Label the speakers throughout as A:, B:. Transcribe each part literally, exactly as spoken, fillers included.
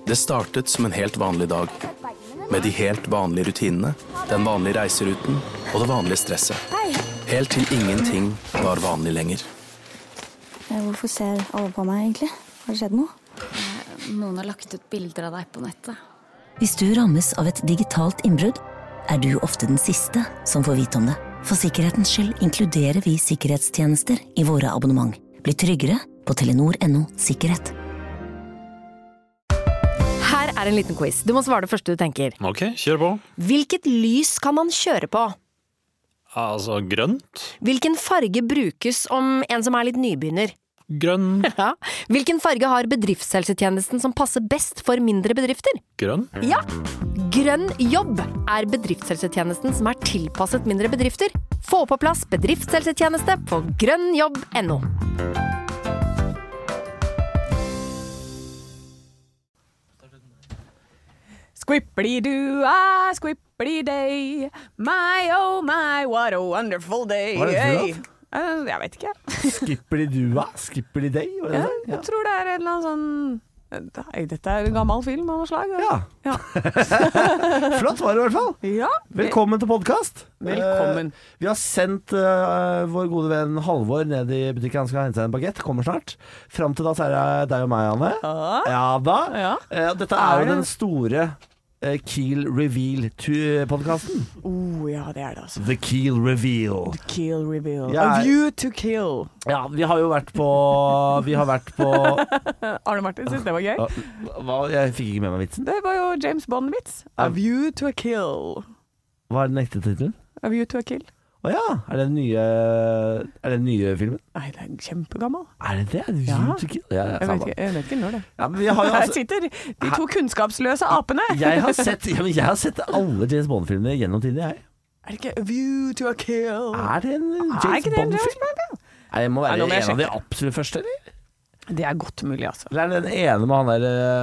A: Det startet som en helt vanlig dag, med de helt vanlige rutinene, den vanlige reiseruten og det vanlige stresset. Helt til ingenting var vanlig lenger.
B: Hvorfor ser alle på meg egentlig? Har det skjedd noe?
C: Noen har lagt ut bilder av deg på nettet.
D: Hvis du rammes av et digitalt innbrudd, er du ofte den siste som får vite om det. For sikkerhetens skyld inkluderer vi sikkerhetstjenester i våre abonnement. Bli tryggere på telenor punktum no sikkerhet.
E: Her er en liten quiz. Du må svare det første du tenker.
F: Ok, kjør på.
E: Hvilket lys kan man kjøre på?
F: Altså, grønt?
E: Hvilken farge brukes om en som er litt nybegynner?
F: Grønn.
E: Ja. Hvilken farge har bedriftshelsetjenesten som passer best for mindre bedrifter?
F: Grønn?
E: Ja. Grønn jobb er bedriftshelsetjenesten som er tilpasset mindre bedrifter. Få på plass bedriftshelsetjeneste på grønn jobb punktum no.
G: Squippity-doo-ah, squippity-day. My, oh my, what a wonderful day.
H: Hva er det for noe?
G: Uh, jeg vet ikke.
H: Skippity-dua, skippity-day?
G: Ja, jeg tror det er en eller annen sånn... Nei, dette er en gammel film av noe slag.
H: Ja.
G: ja.
H: Flott var det i hvert fall.
G: Ja.
H: Velkommen til podcast.
G: Velkommen.
H: Uh, vi har sendt uh, vår gode venn Halvor ned i butikken. Han skal hente seg en baguette, kommer snart. Fram til da så er det deg og meg, Anne.
G: Ja.
H: Ja da.
G: Ja.
H: Uh, dette er jo den store uh, Kiel Reveal-podcasten.
G: Oh, ja, det er det altså.
H: The Kiel Reveal.
G: The Kiel Reveal.
H: Ja,
G: A view to kill.
H: Ja, vi har jo vært på Vi har vært på
G: Arne Martin synes det var gøy.
H: Hva? Jeg fikk ikke med meg vitsen.
G: Det var jo James Bond-vits. A view to a kill.
H: Hva er den ekte titelen?
G: A view to a kill.
H: Å ja, er det den nye Er det den nye filmen?
G: Nei, det er kjempegammel.
H: Er det det? A view
G: Ja.
H: to kill? Ja, ja,
G: Jeg vet,
H: samme.
G: ikke, jeg vet ikke når det.
H: Ja, men vi har jo
G: Her
H: altså,
G: sitter de to kunnskapsløse apene.
H: jeg, har sett, ja, men jeg har sett alle James Bond-filmene gjennom tiden, jeg.
G: Er det ikke A view to a kill?
H: Er det en
G: Er
H: James
G: ikke det en James
H: Bond-film? Nei, det må
G: Nei,
H: være
G: nå må jeg
H: en av de
G: sjekke.
H: absolutt første, eller?
G: Det er godt mulig, altså.
H: Eller er det den ene med han der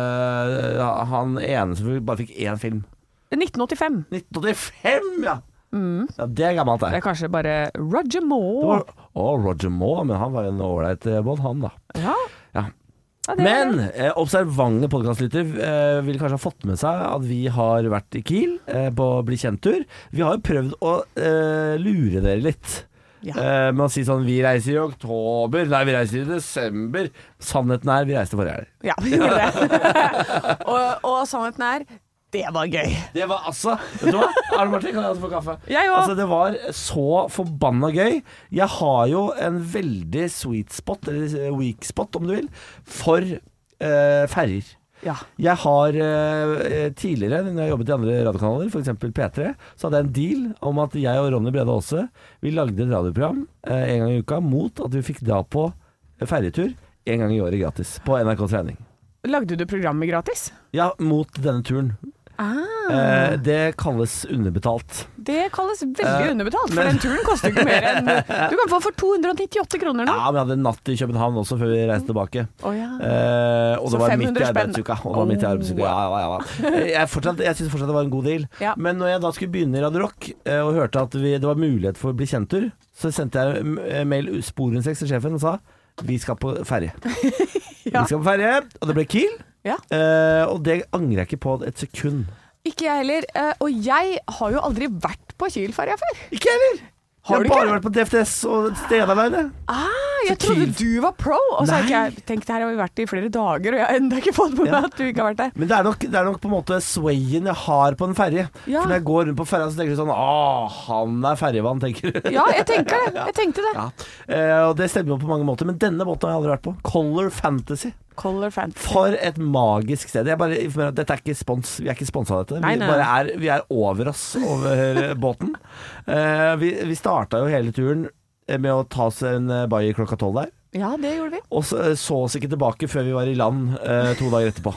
H: øh, Han ene som bare fikk én film?
G: nitten åttifem.
H: nitten åttifem, ja!
G: Mm.
H: Ja, det er gammelt,
G: Det
H: det.
G: er kanskje bare Roger
H: Det
G: Moore.
H: var, å, Roger Moore, men han var jo en ålreit eh, Bond, han da.
G: Ja.
H: Ja.
G: Ja, det er
H: Men
G: det.
H: eh, observante podcastlytter eh, vil kanskje ha fått med seg at vi har vært i Kiel eh, på Bli kjent-tur. Vi har jo prøvd å eh, lure dere litt.
G: Ja.
H: Eh, med å si sånn vi reiser i oktober, nei vi reiser i desember. Sannheten er vi reiste forrige helg.
G: Ja, vi gjorde det. og, og sannheten er, det var gøy.
H: Det var altså Vet du hva? Arne Martin, kan jeg også få kaffe?
G: Jeg også.
H: Altså, det var så forbanna gøy. Jeg har jo en veldig sweet spot, eller weak spot om du vil, for eh, ferger.
G: Ja.
H: Jeg har eh, tidligere, når jeg jobbet i andre radiokanaler, for eksempel P tre, så hadde jeg en deal om at jeg og Ronny Brede Aase, vi lagde et radioprogram eh, en gang i uka mot at vi fikk dra på ferjetur en gang i året gratis på N R K's regning.
G: Lagde du programmet gratis?
H: Ja, mot denne turen.
G: Ah.
H: Eh, det kalles underbetalt.
G: Det kalles veldig
H: Eh,
G: underbetalt, for
H: men-
G: den turen koster ikke mer enn Du kan få for to hundre nittiåtte kroner nå.
H: Ja, men jeg hadde en natt i København også før vi reiste tilbake.
G: Å ja.
H: Eh, og
G: Så
H: det var
G: fem
H: midt i
G: hundre spenn.
H: arbeidsuka. Og det var midt i arbeidsuka. Ja, ja, ja. Jeg, fortsatt, jeg synes fortsatt det var en god deal.
G: Ja.
H: Men når jeg da skulle begynne i Radio Rock, eh, og hørte at vi, det var mulighet for å bli kjent-tur, så sendte jeg eh, mail sporenstreks til sjefen og sa vi skal på ferje.
G: Ja.
H: Vi skal på ferje, og det ble Kiel.
G: Ja.
H: Eh, og det angrer jeg ikke på et sekund.
G: Ikke jeg heller. eh, Og jeg har jo aldri vært på Kiel-ferja før.
H: Ikke jeg heller!
G: Har
H: jeg
G: du
H: har bare
G: ikke?
H: vært på D F T S og Stedaveine.
G: Ah, jeg
H: Så
G: trodde
H: Kiel-
G: du var pro. Og så har
H: Nei.
G: ikke jeg tenkt her har vi vært i flere dager, og jeg har enda ikke fått med meg
H: Ja.
G: at du ikke har vært der.
H: Men det er, nok, det er nok på en måte swayen jeg har på en ferje.
G: Ja.
H: For når jeg går rundt på ferja, så tenker du sånn Åh, han er ferjevann, tenker du.
G: Ja, jeg tenker det. Jeg tenkte det.
H: Ja. Eh, og det stemmer jo på mange måter. Men denne båten har jeg aldri vært på. Color Fantasy.
G: Color Fantasy.
H: For et magisk sted. Jeg bare informerer at dette er ikke spons. Vi er ikke sponsa av dette.
G: Nei,
H: Vi,
G: nei.
H: bare er, vi er over oss over båten. Eh, vi vi starta jo hele turen med å ta oss en bayer klokka tolv der.
G: Ja, det gjorde vi.
H: Og så så oss ikke tilbake før vi var i land eh, to dager etterpå.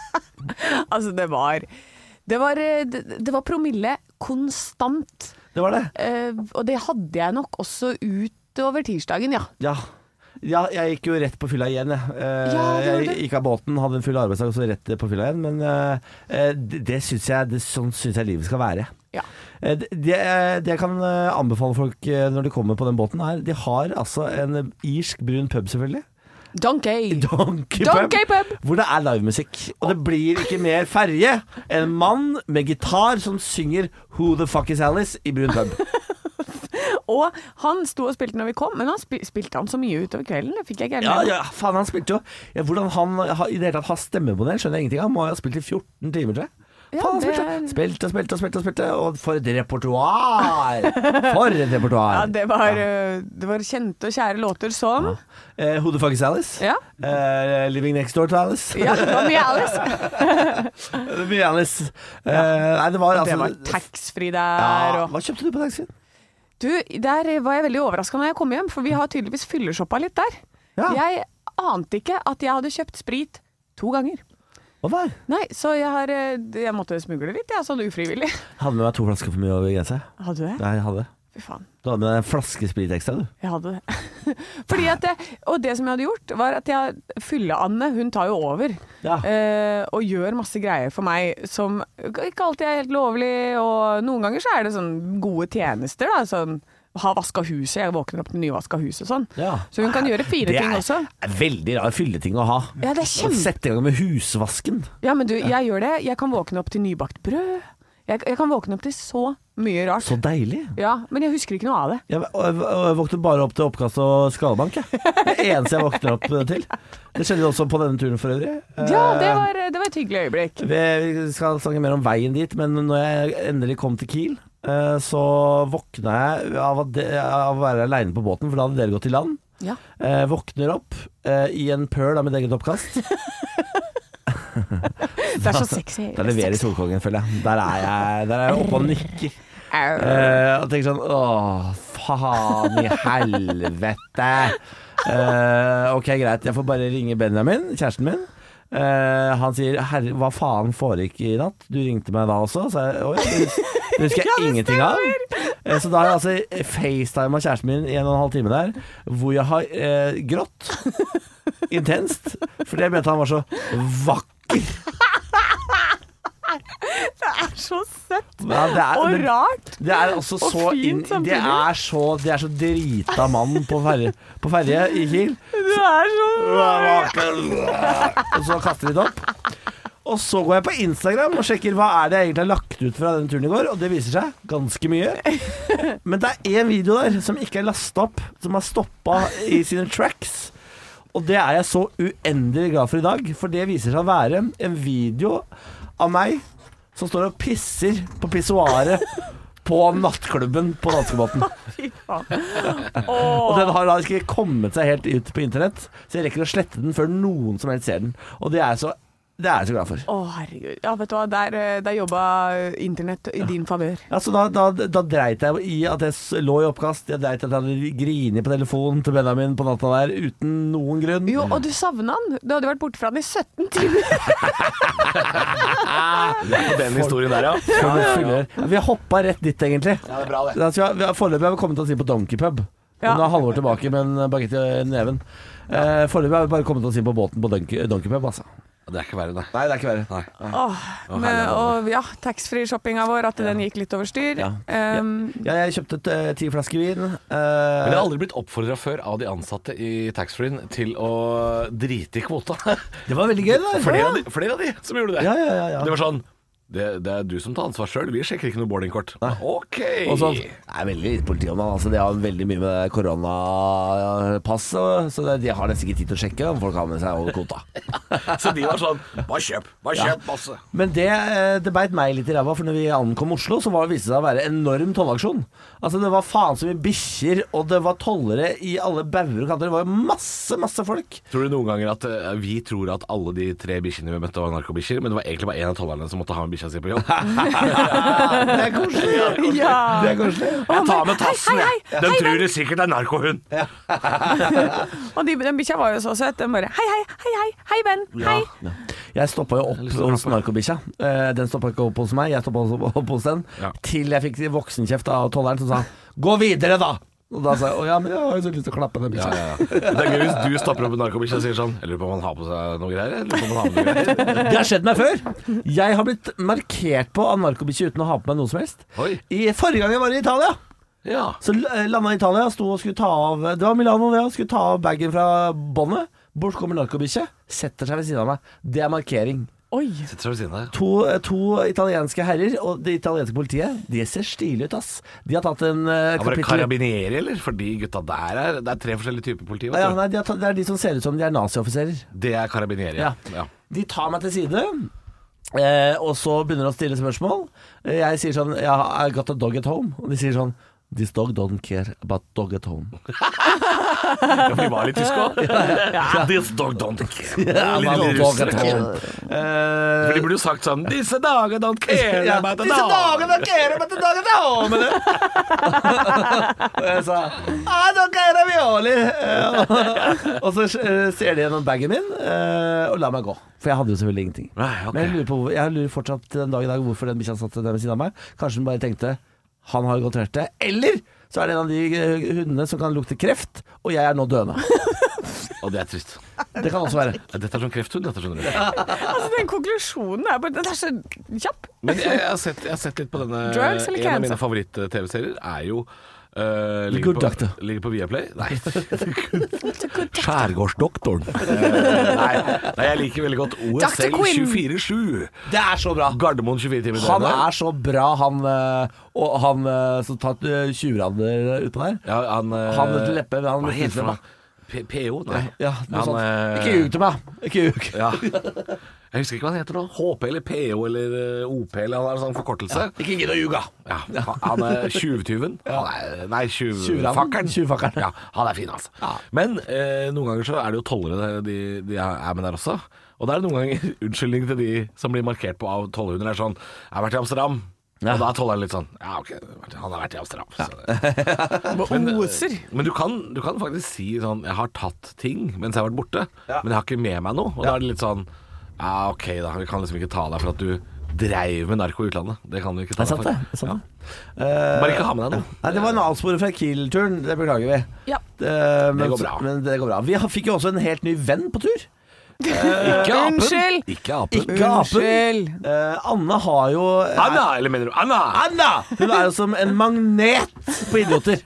G: Altså, det var Det var, det, det var promille konstant.
H: Det var det.
G: Eh, og det hadde jeg nok også utover tirsdagen, ja.
H: Ja. Ja, jeg gikk jo rett på fylla igjen, jeg. Eh,
G: Ja, det gjorde
H: jeg
G: du.
H: gikk av båten, hadde en full arbeidsdag og så rett på fylla igjen. Men eh, det, det syns jeg, det, sånn syns jeg livet skal være.
G: Ja.
H: Eh, det, det det jeg kan eh, anbefale folk eh, når de kommer på den båten, er de har altså en irsk brun pub, selvfølgelig.
G: Donkey.
H: Donkey,
G: Donkey
H: pub,
G: Pub.
H: hvor det er livemusikk. Og det blir ikke mer ferje enn en mann med gitar som synger Who the fuck is Alice i brun pub.
G: Og han sto og spilte når vi kom, men han spil spilte han så mye utover kvelden. Det fikk jeg ikke helt
H: Ja,
G: med.
H: ja, faen, han spilte jo ja, hvordan han ha, i det hele tatt har stemmebonell, skjønner jeg ingenting av. Han må ha spilt i fjorten timer, tror jeg.
G: Ja,
H: Faen, han
G: det
H: spilte,
G: er-
H: spilte og spilte og spilte og spilte Og for et repertoar. For et repertoar.
G: Ja, det var, uh, det var kjente og kjære låter som ja.
H: eh, Who the fuck is Alice?
G: Ja.
H: Eh, Living next door to Alice.
G: Ja, det var mye Alice.
H: Det er mye Alice. Eh, nei, det var
G: Og
H: altså
G: det var taxfree der.
H: ja,
G: Og...
H: Hva kjøpte du på taxien?
G: Du, der var jeg veldig overrasket når jeg kom hjem, for vi har tydeligvis fylleshoppa litt der.
H: Ja.
G: Jeg ante ikke at jeg hadde kjøpt sprit to ganger.
H: Hva var det?
G: Nei, så jeg, har, jeg måtte smugle litt, jeg, sånn ufrivillig.
H: Jeg hadde med meg to flasker for mye over grensa.
G: Hadde du det?
H: Nei, jeg hadde.
G: Fy faen.
H: Du hadde med deg en flaske sprit ekstra, du.
G: Jeg hadde det. Fordi at det, og det som jeg hadde gjort, var at jeg Fylle-Anne, hun tar jo over.
H: Ja.
G: Eh, og gjør masse greier for meg som ikke alltid er helt lovlig. Og noen ganger så er det sånn gode tjenester, da. Sånn ha vaska huset. Jeg våkner opp til nyvaska huset og sånn.
H: Ja.
G: Så hun kan gjøre fine
H: Det
G: ting
H: er,
G: også.
H: er veldig rar fylleting å ha.
G: Ja, det er kjempe...
H: Sette i gang med husvasken.
G: Ja, men du, jeg gjør det. Jeg kan våkne opp til nybakt brød. Jeg, jeg kan våkne opp til så mye rart.
H: Så deilig.
G: Ja, men jeg husker ikke noe av det.
H: Jeg, og, og, og jeg våkner bare opp til oppkast og skallebank. Jeg. Det eneste jeg våkner opp til. Det skjedde også på denne turen for øvrig.
G: Ja, det var, det var et hyggelig øyeblikk.
H: Vi, vi skal snakke mer om veien dit, men når jeg endelig kom til Kiel, eh, så våkna jeg av, at det, av å være alene på båten, for da hadde dere gått i land.
G: Ja.
H: Eh, våkner opp eh, i en pøl av mitt eget oppkast.
G: Det er så sexy.
H: Der leverer Solkongen, føler jeg. Der er jeg, der er jeg oppe og nikker.
G: Au.
H: Eh, og tenker sånn åh, faen i helvete. Eh, ok, greit. Jeg får bare ringe Benjamin, kjæresten min. Eh, han sier herre, hva faen foregikk i natt? Du ringte meg da også. Så jeg, oi, det hus- det husker jeg
G: Ja, det
H: ingenting av. Eh, så da har jeg altså FaceTime av kjæresten min i en og en halv time der, hvor jeg har eh, grått intenst, fordi jeg mente han var så vakker.
G: Det er så søtt
H: Ja, det er,
G: og
H: men
G: rart.
H: Det er også
G: Og
H: så
G: fint
H: inn,
G: samtidig.
H: det er så Det er så drita mann på ferje, på ferje i Kiel.
G: Du er så
H: Og så kaster de det opp. Og så går jeg på Instagram og sjekker hva er det jeg egentlig har lagt ut fra den turen i går, og det viser seg ganske mye. Men det er en video der som ikke er lastet opp, som har stoppet i sine tracks. Og det er jeg så uendelig glad for i dag, for det viser seg å være en video av meg som står og pisser på pissoaret på nattklubben på danskebåten.
G: Fy faen.
H: Og den har da ikke kommet seg helt ut på internett, så jeg rekker å slette den før noen som helst ser den. Og det er så Det er jeg så glad for.
G: Å, herregud. Ja, vet du hva, der, der jobba internett i din favør.
H: Ja, så da, da, da dreit jeg i at jeg s- lå i oppkast. Jeg dreit i at jeg hadde grinet på telefonen til Benjamin på natta der uten noen grunn.
G: Jo, og du savna han. Du hadde vært borte fra han i sytten timer.
I: På den historien der, ja.
H: Før vi fyller. Vi har hoppa rett dit, egentlig.
I: Ja, det er bra, det.
H: Altså, vi har, vi har Foreløpig har vi kommet oss inn på Donkey Pub.
G: Ja.
H: Nå er Halvor tilbake med en bagett i neven. Eh, Foreløpig har vi bare kommet oss inn på båten på Donkey, Donkey Pub, altså.
I: Det er ikke verre, nei.
H: Nei, det er ikke verre.
I: Nei.
G: Åh, men, og ja, taxfree-shoppinga vår, at den gikk litt over styr.
H: Ja.
G: Um,
H: Ja, jeg kjøpte et, eh, ti flasker vin.
I: Men jeg
H: Eh,
I: har aldri blitt oppfordra før av de ansatte i taxfree-en til å drite i kvota.
H: det var veldig gøy, da.
I: Flere av de, flere av de som gjorde det.
H: Ja, ja, ja, ja.
I: Det var sånn det, det er du som tar ansvar sjøl, vi sjekker ikke noe boardingkort. Ok!
H: Og sånn, det er veldig lite politi om det. Altså, de har veldig mye med koronapass, og- så det- de har nesten ikke tid til å sjekke om folk har med seg over kvota.
I: Så de var sånn bare kjøp, bare kjøp masse.
H: Men det, eh, det beit meg litt i ræva, for når vi ankom Oslo, så var det viste seg å være enorm tollaksjon. Altså, det var faen så mye bikkjer, og det var tollere i alle bauger og kanter. Det var jo masse, masse folk.
I: Tror du noen ganger at eh, vi tror at alle de tre bikkjene vi møtte var narkobikkjer, men det var egentlig bare en av tollerne som måtte ha med bikkja si på jobb?
H: Det er koselig.
G: ja.
H: Det er koselig.
I: Jeg tar med tassen,
G: hei,
I: jeg. Den tror du sikkert er narkohund.
G: Og de, den bikkja var jo så søt. Den bare hei, hei, hei, hei, hei, venn, hei.
H: Jeg stoppa jo opp hos narkobikkja. Eh, Den stoppa ikke opp hos meg, jeg stoppa opp hos den.
I: Ja.
H: Til jeg fikk voksenkjeft av tolleren som sa 'gå videre', da! Og da sa jeg 'å ja, men jeg har jo så lyst til å klappe den
I: Ja,
H: bikkja'.
I: ja, ja. Det er gøy hvis du stopper opp en narkobikkje og sier sånn Jeg lurer på om han har på seg noe greier. Jeg lurer på om han har med noe greier.
H: Det har skjedd meg før. Jeg har blitt markert på av narkobikkje uten å ha på meg noe som helst.
I: Oi.
H: I Forrige gang jeg var i Italia,
I: Ja.
H: så landa i Italia, sto og skulle ta av Det var Milano, det, og skulle ta av bagen fra båndet. Bort kommer narkobikkje, setter seg ved siden av meg. Det er markering.
G: Oi.
I: Sitter ved siden av deg.
H: To, to italienske herrer og det italienske politiet, de ser stilige ut, ass. De har tatt en uh,
I: Ja, var det
H: kapittel...
I: karabinieri, eller? For de gutta der er Det er tre forskjellige typer politi, vet du.
H: Ja, nei, de har tatt, det er de som ser ut som de er nazi-offiserer.
I: Det er karabinieri, ja.
H: Ja. De tar meg til side, eh, og så begynner de å stille spørsmål. Jeg sier sånn, ja, I got a dog at home. Og de sier sånn, this dog don't care about dog at home.
I: Ja, for de var litt tyske også. Ja. This dog don't care.
H: Ja,
I: Litt
H: dog at
I: russere.
H: home. Eh,
I: For de burde jo sagt sånn Disse dager don't care
H: ja,
I: about the
H: disse
I: dog.
H: dager don't care about the dog at home. Og jeg sa, I don't care ravioli. Eh, Og så eh, ser de gjennom bagen min eh, og la meg gå. For jeg hadde jo selvfølgelig ingenting.
I: Nei, ok.
H: Men jeg lurer, på, jeg lurer fortsatt til den dag i dag hvorfor den bikkja satt der ved siden av meg. Kanskje den bare tenkte han har godt hørt det. Eller så er det en av de hundene som kan lukte kreft, og jeg er nå døende.
I: Og det er trist.
H: Det kan også være.
I: Ja, dette er sånn krefthund, dette skjønner du.
G: Altså, den konklusjonen er bare Den er så kjapp.
I: Men jeg, jeg, har sett, jeg har sett litt på denne.
G: Drugs eller
I: En av
G: cancer?
I: mine favoritt-tv-serier er jo Uh,
H: The
I: ligger,
H: Good
I: på,
H: Doctor.
I: ligger på Viaplay. Nei, Skjærgårdsdoktoren. nei, nei, jeg liker veldig godt O S L tjuefire sju.
H: Det er så bra.
I: Gardermoen tjuefire timer i
H: Han
I: døgnet.
H: er så bra, han øh, Og han øh, som tar øh, tjuvrader utpå der.
I: Ja, han, uh,
H: Han med leppe han
I: Hva heter han? P- PO? Nei.
H: Ja, noe
I: Han,
H: sånt.
I: øh,
H: Ikke ljug til meg. Ikke ljug.
I: Ja. Jeg husker ikke hva han heter nå. H P eller P O eller uh, O P eller han har en sånn forkortelse.
H: Ikke gidd å ljuge.
I: Ja, han- han er tjuvtyven. Han er- Nei,
H: Tjuvraden.
I: tjuvfakkeren.
H: Tjuvfakkeren.
I: Ja, han er fin, altså. Men eh, noen ganger så er det jo tollere de, de er med der også. Og da er det noen ganger unnskyldning til de som blir markert på av tollhunder. Er sånn, jeg har vært i Amsterdam.
H: Ja.
I: Og da er tolleren litt sånn, ja ok, han har vært i Amsterdam. Så.
G: Men, oser.
I: Men du kan, du kan faktisk si sånn, jeg har tatt ting mens jeg har vært borte, men jeg har ikke med meg noe. Og da er det litt sånn, ja ok da, vi kan liksom ikke ta deg for at du dreiv med narko i utlandet. Det kan vi ikke ta
H: Det er
I: deg
H: sant
I: for.
H: det, det, er sant det.
I: Ja. Bare ikke ha med deg noe.
H: Nei, det var en avsporing fra Kiel-turen. Det beklager vi.
G: Ja.
H: Eh, men,
I: Det går bra.
H: Men det går bra. Vi har- fikk jo også en helt ny venn på tur.
I: Ikke apen.
G: Unnskyld.
I: Ikke apen.
H: Ikke apen.
G: Unnskyld.
H: Eh, Anne har jo
I: Anna, eller mener du Anna?
H: Anna! Hun er jo som en magnet på idioter.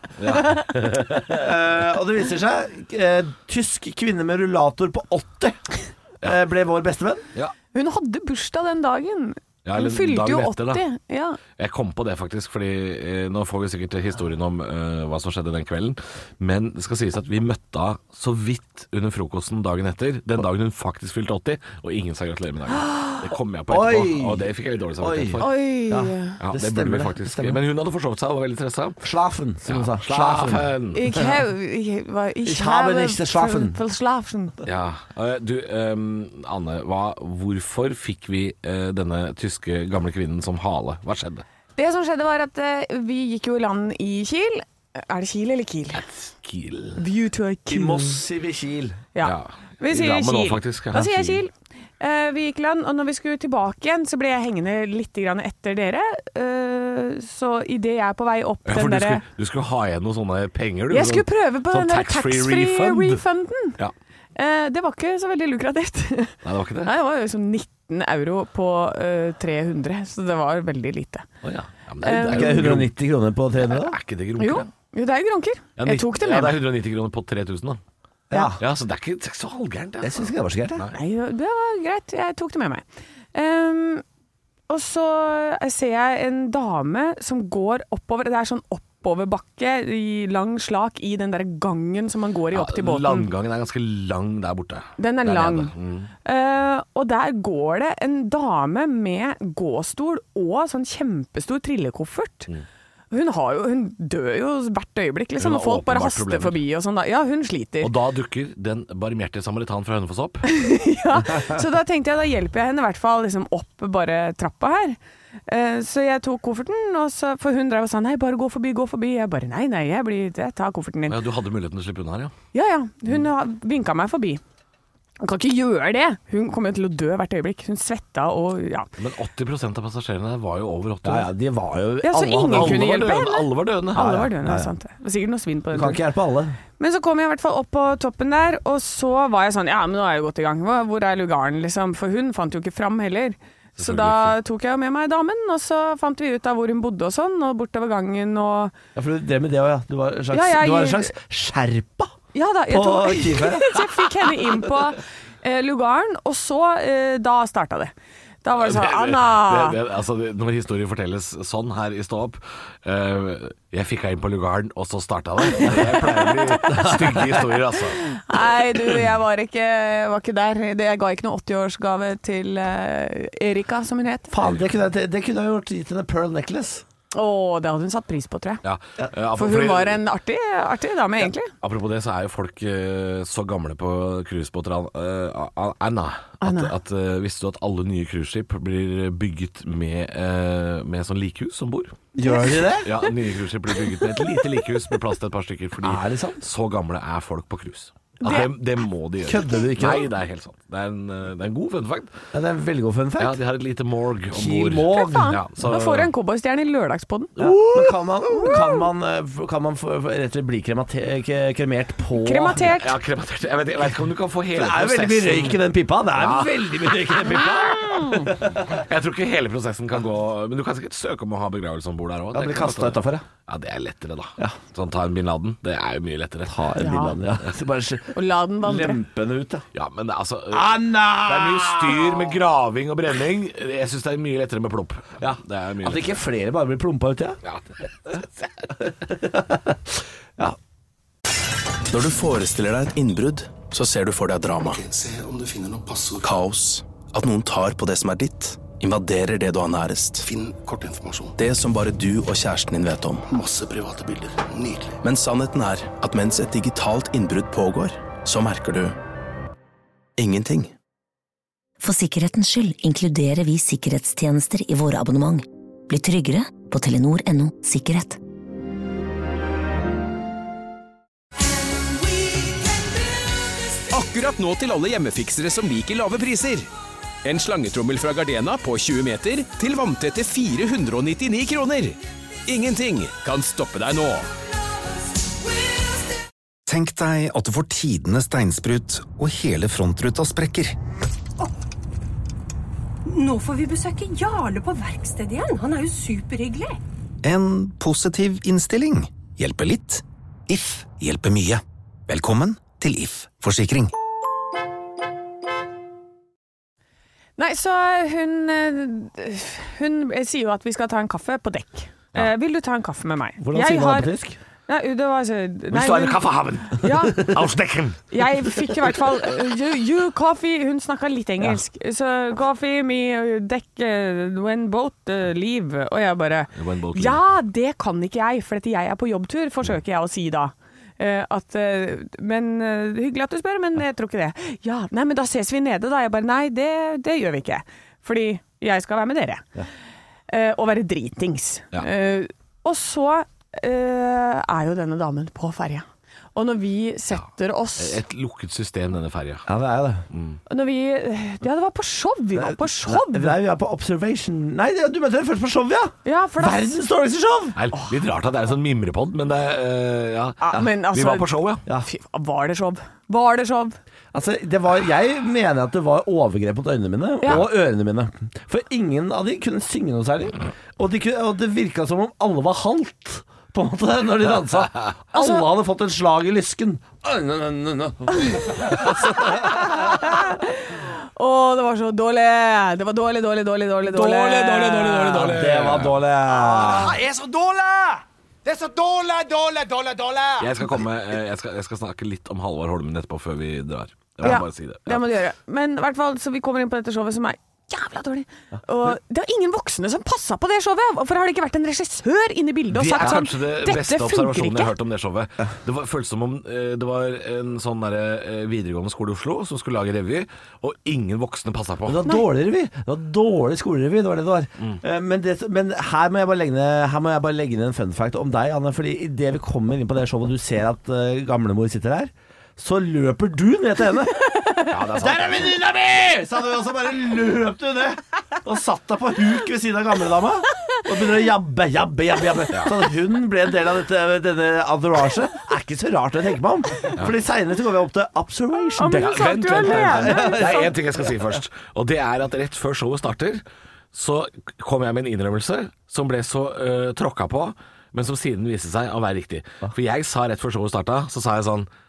H: Eh, og det viser seg eh, tysk kvinne med rullator på åtti eh, ble vår bestevenn.
I: Ja.
G: Hun hadde bursdag den dagen.
I: Ja,
G: Hun
I: eller
G: fylte jo
I: dagen etter, da.
G: åtti. Ja.
I: Jeg kom på det faktisk, fordi eh, nå får vi sikkert historien om eh, hva som skjedde den kvelden. Men det skal sies at vi møtte henne så vidt under frokosten dagen etter. Den dagen hun faktisk fylte åtti, og ingen sa gratulerer med dagen. Det kom jeg på etterpå,
H: Oi.
I: og det fikk jeg litt dårlig samvittighet for.
G: Oi.
H: Ja.
I: Ja,
H: Det
I: det,
H: stemmer
I: burde vi
H: det,
I: faktisk.
H: det stemmer.
I: Men hun hadde forsovet seg og var veldig stressa.
H: Schlafen, som hun sa.
I: Schlafen.
G: Ich habe, ich, war- ich
H: Ich habe
G: habe
H: nicht geschlafen.
G: ver- verschlafen.
I: Ja. Eh, Du, ehm, Anne, hva, hvorfor fikk vi eh, denne tyske gamle kvinnen som hale? Hva skjedde?
G: Det som skjedde var at eh, vi gikk jo i land i Kiel. Er det Kiel eller Kiel?
I: Kiel.
G: View to a
H: I
G: Kiel.
H: Moss sier vi Kiel.
G: Ja. Vi
I: I
G: sier
I: Drammen også,
G: Kiel.
I: faktisk, ja.
G: Da sier jeg Kiel. Eh, vi gikk i land, og når vi skulle tilbake igjen, så ble jeg hengende litt grann etter dere. Uh, så idet jeg er på vei opp
I: Ja, for
G: den
I: du
G: derre
I: skulle, du skulle ha igjen noen sånne penger, du.
G: Jeg skulle prøve på
I: sånn
G: den der
I: tax-free
G: tax-free-refunden.
I: Ja.
G: Eh, det var ikke så veldig lukrativt.
I: Nei, det var ikke det?
G: Nei, det var jo sånn nitten euro på eh, tre hundre, så det var veldig lite.
I: Å ja. Ja, men det,
H: Er
I: det
H: ikke
I: er
H: det
I: jo
H: hundre og nitti kroner på tre hundre, da?
I: Er ikke det grunker?
G: Jo, jo, det er gronker.
I: Ja,
G: Jeg
I: nitt-
G: tok det
I: Ja,
G: med
I: det er
G: meg.
I: hundre og nitti kroner på tre tusen, da.
H: Ja.
I: Ja, så det er ikke, det er ikke så halvgærent, det.
H: Jeg syns ikke det var så gærent. jeg.
G: Nei, det var greit. Jeg tok det med meg. Ehm, og så ser jeg en dame som går oppover. Det er sånn oppoverbakke i lang slak i den der gangen som man går i opp til båten.
I: Landgangen er ganske lang der borte.
G: Den er
I: Der
G: lang.
I: nede. Mm.
G: Eh, og der går det en dame med gåstol og sånn kjempestor trillekoffert. Hun, har jo, hun dør jo hvert øyeblikk, liksom,
I: Hun har
G: og folk bare
I: åpenbart
G: haster
I: problemer.
G: forbi og sånn. Da. Ja, hun sliter.
I: Og da dukker den barmhjertige samaritan fra Hønefoss opp.
G: Ja, så da tenkte jeg, da hjelper jeg henne i hvert fall liksom opp bare trappa her. Eh, så jeg tok kofferten, og så, for hun drev og sa nei, bare gå forbi, gå forbi. Jeg bare nei, nei, jeg, blir, jeg tar kofferten din.
I: Ja, du hadde muligheten til å slippe unna her, ja.
G: Ja, ja, hun mm. vinka meg forbi. Hun kan ikke gjøre det. Hun kommer jo til å dø hvert øyeblikk. Hun svetta og ja.
I: Men åtti prosent av passasjerene der var jo over åtti.
H: Ja, ja, de var jo
G: Ja, så
H: alle,
G: ingen
H: hadde-
G: kunne
I: var
G: hjelpe
I: døende.
G: henne.
I: Alle var døende.
G: Alle
H: ja,
G: var døende,
H: ja,
G: det
H: ja.
G: er sant. Det var sikkert noe svinn på
H: Du
G: den
H: kan
G: turen.
H: ikke hjelpe alle.
G: Men så kom jeg i hvert fall opp på toppen der, og så var jeg sånn, ja, men nå er jeg jo godt i gang. Hva- Hvor er lugaren, liksom? For hun fant jo ikke fram heller. Så da tok jeg jo med meg damen, og så fant vi ut av hvor hun bodde og sånn, og bortover gangen og
H: Ja, for du drev med det òg, ja. Du var en slags,
G: Ja, jeg-
H: du var en slags sherpa.
G: Ja da, jeg,
H: På
G: tok,
H: Kife?
G: så jeg fikk henne inn på eh, lugaren, og så eh, da starta det. Da var det sånn, Anna
I: det, det, altså, når historien fortelles sånn her i Stå opp uh, jeg fikk henne inn på lugaren, og så starta det. Jeg pleier å bli stygge historier, altså.
G: Nei, du, jeg var ikke, var ikke der. Det, jeg ga ikke noe åtti-årsgave til uh, Erika, som hun het.
H: Faen, det kunne jeg, det kunne jeg gjort gitt henne Pearl Necklace.
G: Åh, det hadde hun satt pris på, tror jeg.
I: Ja. Uh,
G: For hun var en artig, artig dame, egentlig.
I: Apropos det, så er jo folk uh, så gamle på cruisebåter, uh, Anna,
G: Anna.
I: at, at uh, visste du at alle nye cruiseskip blir bygget med, uh, med sånn likhus om bord?
H: Gjør de det?
I: Ja, nye cruiseskip blir bygget med et lite likhus med plass til et par stykker, fordi
H: Er det sant?
I: så gamle er folk på cruise. Det, det, det må de gjøre.
H: Kødder du ikke?
I: Nei, det er helt sant. Det er en, uh, det er en god fun fact.
H: Ja, det er en veldig god fun fact.
I: Ja, de har et lite morgue om
H: Kiel
I: bord.
H: Morgue.
G: Fy faen.
I: Ja, så-
G: Da får du en cowboystjerne i lørdagspodden.
H: Ja. Men kan man, kan man, eh, kan man få- få- rett og slett bli kremate, k- kremert på
G: Krematert.
I: Ja, krematert. Jeg vet, jeg vet ikke om du kan få hele
H: Det er jo veldig mye røyk i den pippa. Det er
I: Ja.
H: veldig mye røyk i den pippa.
I: Jeg tror ikke hele prosessen kan gå. Men du kan sikkert søke om å ha begravelse om bord der òg.
H: Da blir det kastet utenfor, ja.
I: Ja, det er lettere, da. Sånn ta en bin Laden. Det er jo mye lettere.
H: Ta en
G: Ja.
H: bilde, ja. Så bare s-
G: Og la den vandre.
H: lempe den ut, ja.
I: Ja, men det, er altså
H: Anna!
I: Det er mye styr med graving og brenning. Jeg syns det er mye lettere med plump. Ja, det er mye
H: At ikke flere bare blir plumpa ut, ja.
I: Ja.
H: Ja.
A: Når du forestiller deg et innbrudd, så ser du for deg drama.
J: Se om du finner noe passord.
A: Kaos. At noen tar på det som er ditt. Invaderer det du har nærest.
J: Finn kortinformasjon.
A: Det som bare du og kjæresten din vet om.
J: Masse private bilder. Nydelig.
A: Men sannheten er at mens et digitalt innbrudd pågår, så merker du ingenting.
D: For sikkerhetens skyld inkluderer vi sikkerhetstjenester i våre abonnement. Bli tryggere på telenor punktum no sikkerhet.
K: Akkurat nå til alle hjemmefiksere som liker lave priser. En slangetrommel fra Gardena på tjue meter til vanntette fire hundre nittini kroner. Ingenting kan stoppe deg nå.
L: Tenk deg at du får tidenes steinsprut, og hele frontruta sprekker.
M: Nå får vi besøke Jarle på verkstedet igjen. Han er jo superhyggelig.
L: En positiv innstilling hjelper litt. If hjelper mye. Velkommen til If Forsikring.
G: Nei, så hun, eh, hun sier jo at vi skal ta en kaffe på dekk. Eh, vil du ta en kaffe med meg?
H: Hvordan sier man det på tysk?
G: Nei, det var så...
I: Hvis du har en kaffe haben,
G: Ja,
I: avstekken.
G: jeg fikk i hvert fall uh, you, you coffee, hun snakket litt engelsk. Så coffee, me, dekk, uh, when boat uh, leave. Og jeg bare,
I: When boat leave.
G: ja, det kan ikke jeg, for at jeg er på jobbtur, forsøker jeg å si da. Uh, at, uh, men uh, hyggelig at du spør, men jeg tror ikke det. Ja, nei, men da ses vi nede da. Jeg bare, nei, det, det gjør vi ikke. Fordi jeg skal være med dere.
H: Ja.
G: Uh, og være dritings.
I: Ja.
G: Uh, og så uh, er jo denne damen på ferja. Og når vi setter oss...
I: Et lukket system, denne ferja.
H: Ja, det er det.
I: Mm.
G: Når vi... Ja, det var på show. Vi var på show.
H: Nei, nei, vi er på observation. Nei, du møtte dere først på show, ja!
G: Ja, for da...
H: Verdens dårligste show!
I: Nei, litt rart at det er en sånn mimrepod, men det er uh, ja.
G: Ja, men altså...
I: Vi var på show, ja.
H: Ja.
G: Fy, var det show? Var det show?
H: Altså, det var, jeg mener at det var overgrep mot øynene mine
G: Ja.
H: og ørene mine. For ingen av de kunne synge noe særlig. Og, de kunne, og det virka som om alle var halvt, på en måte, når de dansa.
G: Altså-
H: Alle hadde fått en slag i lysken.
G: Å, det var så dårlig. Det var dårlig, dårlig, dårlig, dårlig.
H: Dårlig, dårlig, dårlig, dårlig, dårlig. Det var dårlig.
K: Det er så dårlig! Det er så dårlig, dårlig, dårlig, dårlig!
I: Jeg skal, komme, eh, jeg, skal, jeg skal snakke litt om Halvard Holmen etterpå før vi drar. Jeg må
G: Ja,
I: bare si det.
G: det må du gjøre. Men i hvert fall, så vi kommer inn på dette showet som er jævla dårlig. Og det var ingen voksne som passet på det showet. Hvorfor har det ikke vært en regissør inne i bildet og
I: Det er
G: sagt sånn,
I: kanskje det
G: dette
I: beste
G: funker
I: observasjonen jeg har
G: ikke.
I: hørt om det showet. Det var, føltes som om eh, det var en sånn der, eh, videregående skole i Oslo som skulle lage revy, og ingen voksne passet på.
H: Det var dårlig revy. Det var dårlig skolerevy, det var det det var. Eh, Men, det, men her, må jeg bare legge ned, her må jeg bare legge ned en fun fact om deg, Anne. Fordi idet vi kommer inn på det showet, og du ser at uh, gamlemor sitter der, så løper du ned til henne.
I: Ja, det er sant.
H: Der er venninna mi! Sa du, og så bare løp du ned og satt deg på huk ved siden av gamledama og begynner å jabbe, jabbe, jabbe, jabbe. Så at hun ble en del av dette, denne entourage er ikke så rart å tenke meg om. Fordi senere så går vi opp til observation.
G: Ja, men
H: deck.
G: hun satt jo
I: Vent, vent, vent.
G: alene.
I: Det er én ting jeg skal si først, og det er at rett før showet starter, så kom jeg med en innrømmelse som ble så uh, tråkka på, men som siden viste seg å være riktig. For jeg sa rett før showet starta, så sa jeg sånn: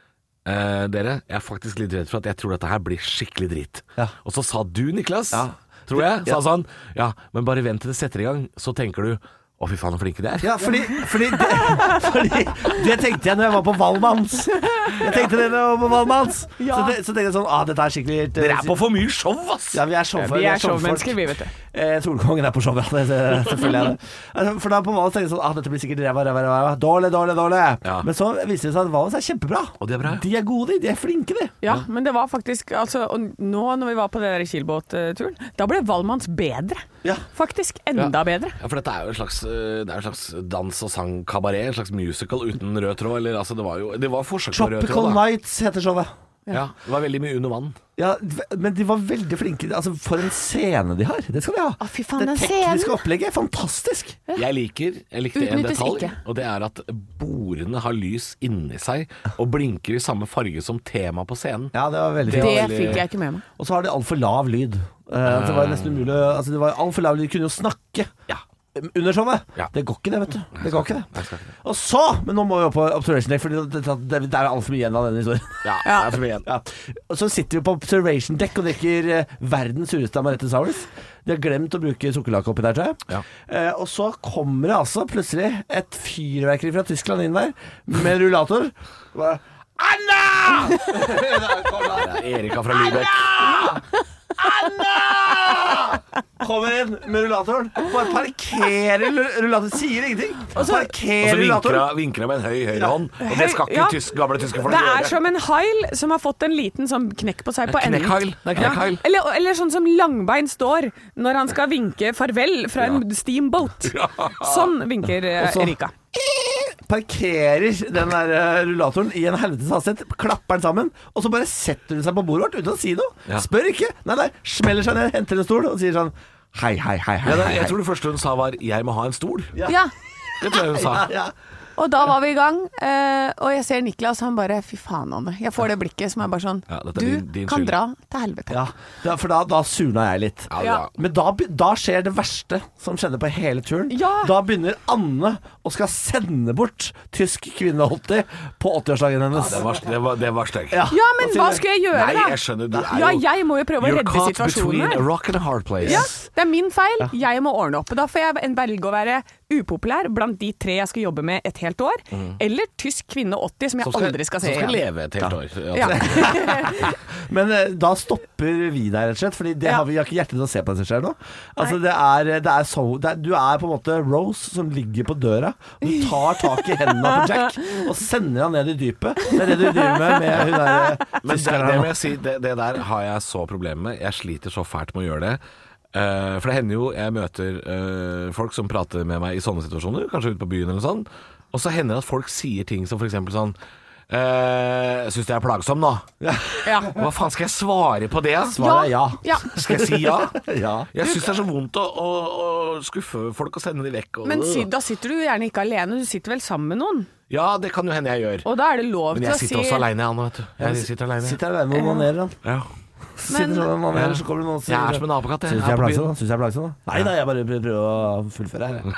I: eh, dere, jeg er faktisk litt redd for at jeg tror dette her blir skikkelig drit. Ja. Og så sa du, Niklas, ja. tror jeg, sa sånn, ja, men bare vent til det setter i gang, så tenker du, å fy faen, hvor flinke de er.
H: Ja, fordi, fordi, det, fordi det tenkte jeg når jeg var på Valmanns. Jeg tenkte det når jeg var på Valmanns. Ja. Så, det, så tenkte jeg sånn, ah, dette er skikkelig...
I: Dere er på for mye show, ass!
H: Ja, vi er show,
G: ja, vi er showmennesker, vi, vet du.
H: Eh, Solkongen er på show, ja, det, selvfølgelig er det. Altså, for da på Valmanns tenkte jeg sånn, ah, dette blir sikkert ræva, ræva, ræva, dårlig, dårlig, dårlig. Ja. Men så viste det seg at Valmanns er kjempebra.
I: Og de er bra.
H: De er gode, de er flinke, de.
G: Ja, men det var faktisk, altså, og nå når vi var på det der Kielbåt-turen, da ble Valmanns bedre. Ja. Faktisk, enda ja. bedre.
I: Ja, for dette er jo en slags, det er en slags dans- og sang-kabaret, en slags musical uten rød tråd, eller altså det var jo, det var forsøk på rød tråd.
H: Tropical Nights heter showet.
I: Ja. ja, det var veldig mye under vann.
H: Ja, men de var veldig flinke. Altså, for en scene de har. Det skal de ha.
G: Å, fy faen,
H: det tekniske opplegget er fantastisk.
I: Ja. Jeg liker, jeg likte en
G: Utnyttes
I: detalj,
G: ikke.
I: og det er at bordene har lys inni seg og blinker i samme farge som tema på scenen.
H: Ja, det var veldig
G: Det,
H: det
G: veldig... fikk jeg ikke med meg.
H: Og så har de altfor lav lyd. Uh, det var nesten umulig. Altså, det var altfor lav lyd. De kunne jo snakke. Ja. Under showet. Ja. Det går ikke det, vet du. Det går ikke det. Og så, men nå må vi opp på Observation Deck, for det, det, det, det er jo altfor mye igjen av denne historien.
I: Ja, det er for mye igjen.
H: Ja. Og så sitter vi på Observation Deck og drikker uh, verdens sureste amaretto sours. De har glemt å bruke sukkerlake oppi der, tror jeg. Ja. Uh, og så kommer det altså plutselig et fyrverkeri fra Tyskland inn der med rullator. Bare, Anna!
I: Erika fra Lübeck.
H: Anna! Anna! Kommer inn med rullatoren. Bare parkerer rullatoren. Sier ingenting. Og så
I: parkerer rullatoren. Vinker jeg med en høy høyre hånd. Og det skal ikke ja. tysk, gamle tyske folk
G: gjøre. Det er
I: gjøre.
G: Som en hail som har fått en liten sånn knekk på seg på enden.
I: Knekkhail. Det er knekkhail.
G: Ja. Eller, eller sånn som Langbein står når han skal vinke farvel fra en ja. steamboat. Ja. Sånn vinker uh, Erika.
H: Parkerer den der uh, rullatoren i en helvetes hastighet, klapper den sammen, og så bare setter hun seg på bordet vårt uten å si noe. Ja. Spør ikke. Nei, nei, smeller seg ned, henter en stol og sier sånn hei, hei, hei, hei.
I: Ja, da, jeg tror det første hun sa var 'jeg må ha en stol'.
G: Ja, ja.
I: Det tror jeg hun sa.
H: Ja, ja.
G: Og da var vi i gang, uh, og jeg ser Niklas, han bare, fy faen Anne. Jeg får det blikket som er bare sånn,
I: ja, er
G: du
I: din, din
G: kan
I: skyld.
G: dra til helvete.
H: Ja, for da, da surna jeg litt.
I: Ja, ja.
H: Men da, da skjer det verste som skjedde på hele turen.
G: Ja.
H: Da begynner Anne å skal sende bort tysk kvinne åtti på åttiårsdagen hennes.
I: Ja, det var, det var, det var stygg.
G: Ja. ja, men hva skal jeg gjøre
I: Nei,
G: da?
I: jeg skjønner, du er jo...
G: Ja, jeg må jo prøve å redde situasjonen her.
I: You're caught between a rock and a hard place.
G: Ja, det er min feil. Jeg må ordne opp. Da får jeg velge å være upopulær blant de tre jeg skal jobbe med et helt år, mm. eller tysk kvinne åtti som jeg som skal, aldri skal se igjen.
I: Som skal leve et helt år.
G: Ja.
H: Men uh, da stopper vi deg rett og slett, fordi det ja. har vi har ikke hjerte til å se på det som skjer nå. Altså det er, det er så, det er, du er på en måte Rose som ligger på døra, du tar tak i hendene på Jack og sender han ned i dypet. Det er det du driver med med hun der.
I: Men det, det må jeg si, det, det der har jeg så problemer med. Jeg sliter så fælt med å gjøre det. Uh, for det hender jo jeg møter uh, folk som prater med meg i sånne situasjoner, kanskje ute på byen eller sånn, og så hender det at folk sier ting som for eksempel sånn uh, jeg synes det er plagsom nå. Ja. Ja. Hva faen skal jeg svare på det?
H: Svaret er ja.
G: ja.
I: Skal jeg si ja?
H: Ja.
I: Jeg synes det er så vondt å, å, å skuffe folk og sende de vekk. Og,
G: Men si, da sitter du gjerne ikke alene, du sitter vel sammen med noen?
I: Ja, det kan jo hende jeg gjør.
G: Og da er det lov
I: Men
G: til å si
I: Men jeg sitter også alene, Anne, vet du. Jeg sitter alene.
H: Sitter alene og manerer han.
I: Ja.
H: Men, sånn, man, ja. så kommer det noen og sier,
I: jeg er som en apekatt.
H: Syns jeg er plagsom da? Syns jeg er plagsom da? Nei da, jeg bare prøver å fullføre her.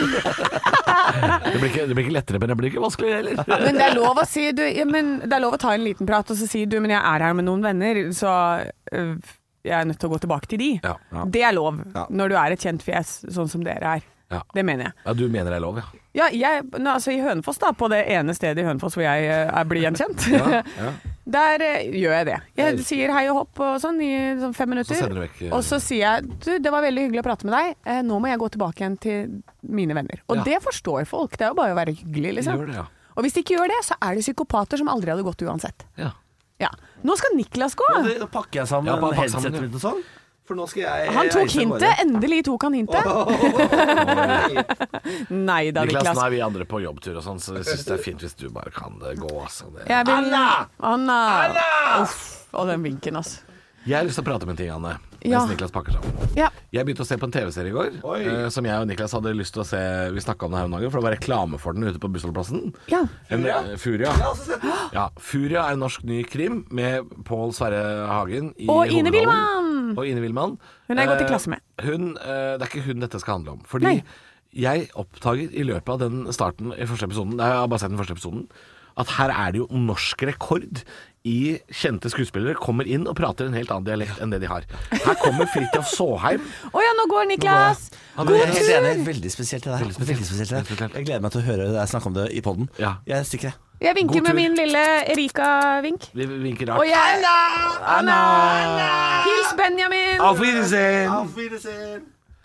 I: det, blir ikke, det blir ikke lettere, men det blir ikke vanskeligere heller.
G: Men det er lov å si du, ja, men det er lov å ta en liten prat og så si du, men jeg er her med noen venner, så øh, jeg er nødt til å gå tilbake til de. Ja, ja. Det er lov ja. når du er et kjent fjes, sånn som dere er. Ja. Det mener jeg.
I: Ja, du mener det er lov, ja.
G: Ja, jeg, altså i Hønefoss da, på det ene stedet i Hønefoss hvor jeg er, blir gjenkjent. Ja, ja. Der uh, gjør jeg det. Jeg sier hei og hopp og sånn i sånn fem minutter.
I: Så sender du vekk, uh,
G: og så sier jeg, du, det var veldig hyggelig å prate med deg. Uh, nå må jeg gå tilbake igjen til mine venner. Og ja. det forstår folk. Det er jo bare å være hyggelig, liksom.
I: Det, ja.
G: Og hvis de ikke gjør det, så er det psykopater som aldri hadde gått uansett.
I: Ja.
G: Ja. Nå skal Niklas gå.
H: Nå pakker jeg sammen ja, headsetet mitt og sånn. For nå skal jeg,
G: han tok hintet, endelig tok han hintet. Oh, oh, oh, oh. Nei da, Niklas.
I: Niklas, nå er vi andre på jobbtur og sånn, så jeg synes det er fint hvis du bare kan gå. Altså. Det...
G: Vil...
H: Anna!
G: Anna!
H: Anna!
G: Uff, og den vinken, altså.
I: Jeg har lyst til å prate med en ting, Anne, mens
G: ja.
I: Niklas pakker sammen.
G: Ja.
I: Jeg begynte å se på en tv-serie i går, uh, som jeg og Niklas hadde lyst til å se. Vi snakket om det her om dagen, for det var reklame for den ute på bussholdeplassen.
G: Ja.
I: En, uh, Furia. Ja, Furia er en norsk ny krim med Pål Sverre Hagen i
G: og Ine Wilman.
I: Og Ine Wilman.
G: Hun er jeg gått i klasse med.
I: Uh, hun, uh, det er ikke hun dette skal handle om. Fordi Nei. jeg oppdager i løpet av den starten i første episoden, jeg har bare sett den første episoden, at her er det jo norsk rekord i kjente skuespillere kommer inn og prater en helt annen dialekt enn det de har. Her kommer Fridtjof Saaheim.
G: Å ja, nå går Niklas!
N: Ja, men jeg er helt enig, veldig spesielt det der. Veldig spesielt. Veldig spesielt det der. Jeg gleder meg til å høre deg snakke om det i podden.
I: Ja.
N: Jeg stikker det.
G: Jeg vinker med min lille Erika-vink.
I: Vi vinker rart.
G: Og jeg...
I: Anna!
G: Anna! Hils Benjamin!
I: Auf Wiedersehen! Auf Wiedersehen!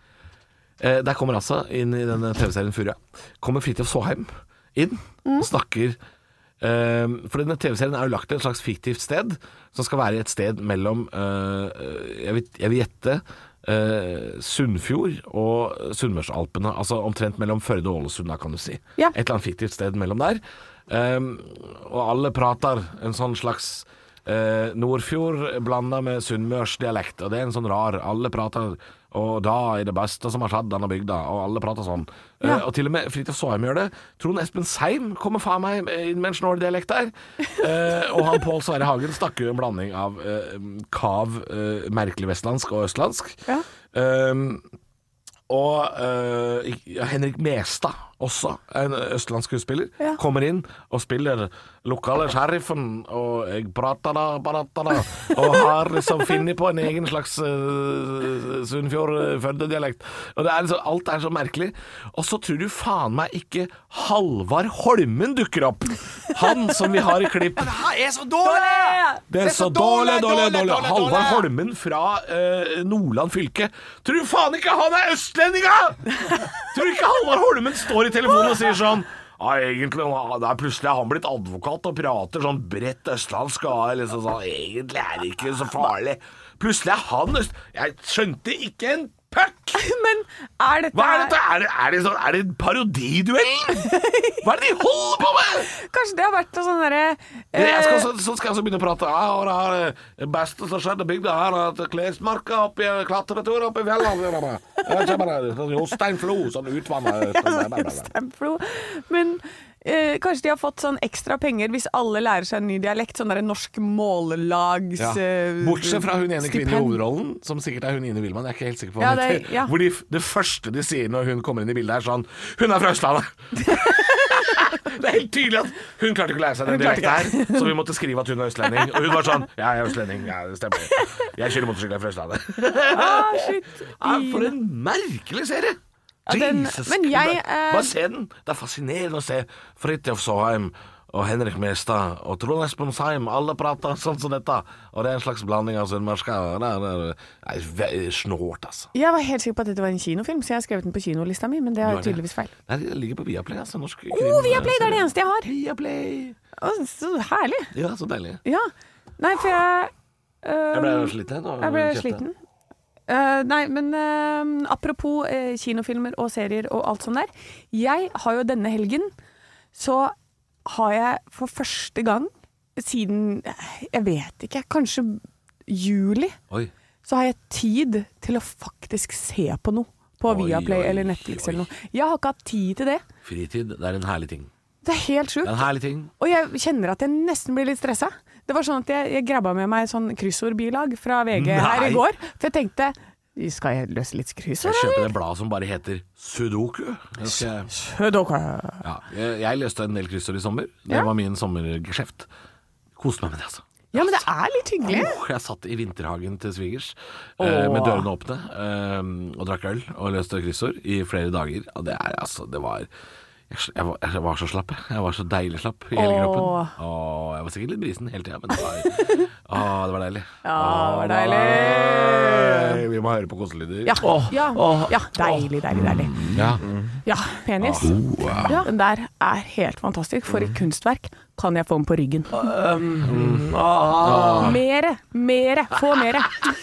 I: Eh, der kommer altså inn i denne T V-serien Furia kommer Fridtjof Saaheim inn mm. og snakker uh, for denne T V-serien er jo lagt til et slags fiktivt sted som skal være et sted mellom uh, jeg, vil, jeg vil gjette uh, Sunnfjord og Sunnmørsalpene, altså omtrent mellom Førde og Ålesund da, kan du si ja. Et eller annet fiktivt sted mellom der um, og alle prater en sånn slags Uh, Nordfjord blandet med Sunnmørsdialekt, og det er en sånn rar, alle prater og da er det beste som har skjedd denne bygda, og alle prater sånn ja. uh, og til og med Fridtjof Saaheim gjør det. Trond Espen Seim kommer faen meg inn med en snåldialekt der uh, og han Pål Sverre Hagen snakker jo en blanding av uh, kav, uh, merkelig vestlandsk og østlandsk ja. um, og uh, Henrik Mestad også, en østlandsk skuespiller ja. Kommer inn og spiller lokale sheriffen og jeg prater da, prater da og har liksom finnet på en egen slags uh, Sunnfjord-Førde-dialekt og det er liksom, alt er så merkelig og så tror du faen meg ikke Halvard Holmen dukker opp han som vi har i klipp
N: det er så dårlig
I: det er så dårlig, dårlig, dårlig Halvard Holmen fra uh, Nordland fylke tror du faen ikke han er østlendinga tror du ikke Halvard Holmen står i telefonen og sier sånn ja, egentlig, det er plutselig han blitt advokat og prater sånn bredt østlandsk og liksom sånn, egentlig er det ikke så farlig plutselig er han øst jeg skjønte ikke en puck
G: men er dette
I: hva er dette? Er det, er det, sånn, er det en parodiduell? Hva er det de holder på med?
G: Kanskje det har vært sånn derre
I: eh... jeg skal, så, så skal jeg så begynne å prate ja, og det er det beste som skjedde bygda her at klesmarka oppi klatretur oppi fjellet jeg kommer der Jostein-Flo sånn utvannet
G: Jostein-Flo men eh, kanskje de har fått sånn ekstra penger hvis alle lærer seg en ny dialekt sånn der en norsk målelags
I: ja.
G: eh,
I: bortsett fra hun ene kvinnen i hovedrollen som sikkert er hun Ine Wilman jeg er ikke helt sikker på ja, det, ja. Hvor de, det første de sier når hun kommer inn i bildet er sånn hun er fra Østlandet det er helt tydelig at hun klarte ikke å lære seg den dialekten her så vi måtte skrive at hun er østlending og hun var sånn, ja jeg er østlending ja det stemmer, jeg kjører motorsykler fra Østlandet
G: ah shit
I: ah, for en merkelig serie ja, den, Jesus, men jeg uh... bare se den, det er fascinerende å se Fridtjof Saaheim og Henrik Mestad og Trond Espen Seim alle prater sånn som dette og det er en slags blanding av sunnmørska det er, det er snårt altså
G: jeg var helt sikker på at dette var en kinofilm så jeg har skrevet den på kinolista mi men det er tydeligvis feil
I: nei, det ligger på Viaplay altså, norsk
G: Åh, oh, Viaplay, det er det eneste jeg har
I: Viaplay
G: oh, så herlig
I: ja, så deilig
G: ja, nei for jeg uh,
I: jeg ble jo sliten
G: jeg ble sliten uh, nei, men uh, apropos uh, kinofilmer og serier og alt sånt der jeg har jo denne helgen så har jeg for første gang siden, jeg vet ikke, kanskje juli, oi. Så har jeg tid til å faktisk se på noe på oi, Viaplay oi, eller Netflix oi. Eller noe. Jeg har ikke hatt tid til det.
I: Fritid, det er en herlig ting.
G: Det er helt sjukt.
I: Det er en herlig ting.
G: Og jeg kjenner at jeg nesten blir litt stresset. Det var sånn at jeg, jeg grabba med meg sånn kryssordbilag fra V G Nei. Her i går, for jeg tenkte skal jeg løse litt kryssord?
I: Jeg kjøper det bladet som bare heter Sudoku. Jeg,
G: Sudoku.
I: Ja, jeg, jeg løste en del kryssord i sommer. Det ja. Var min sommergeskjeft. Koste meg med det, altså.
G: Ja, men det er litt hyggelig.
I: Oh, jeg satt i vinterhagen til svigers oh. eh, med dørene åpne eh, og drakk øl og løste kryssord i flere dager. Og det er altså, det var... Jeg, jeg, var, jeg var så slapp, jeg var så deilig slapp i hele kroppen. Åh. Åh, jeg var sikkert litt brisen hele tiden, men det var, åh, det var deilig.
G: Ja, det var deilig.
I: Vi må høre på koselyder.
G: Ja, åh, ja, åh. Ja, deilig, deilig, deilig.
I: Ja,
G: ja penis.
I: Åh, wow.
G: Ja, den der er helt fantastisk. For et kunstverk kan jeg få den på ryggen.
N: Um, mm. ah.
G: Mere, mere, få mere.